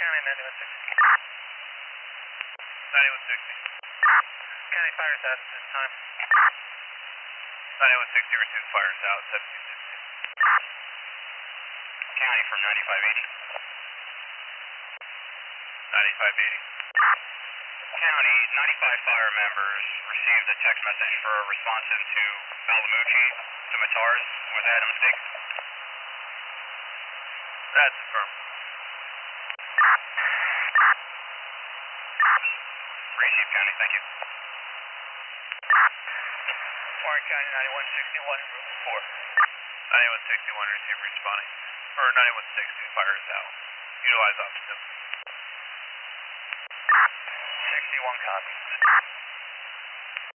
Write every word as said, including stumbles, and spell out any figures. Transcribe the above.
County ninety-one sixty. ninety-one sixty. County fires out at this time. ninety-one sixty received fires out, seventeen sixty. County from ninety-five eighty. ninety-five eighty. County, ninety-five fire members received a text message for a responsive to Balamucci, to Matars, where they had a mistake. That's affirmed. Receive County, thank you. Warren County ninety-one sixty-one, room four. ninety-one sixty-one received responding. Or ninety-one sixty, fires out. Utilize option. sixty-one copy.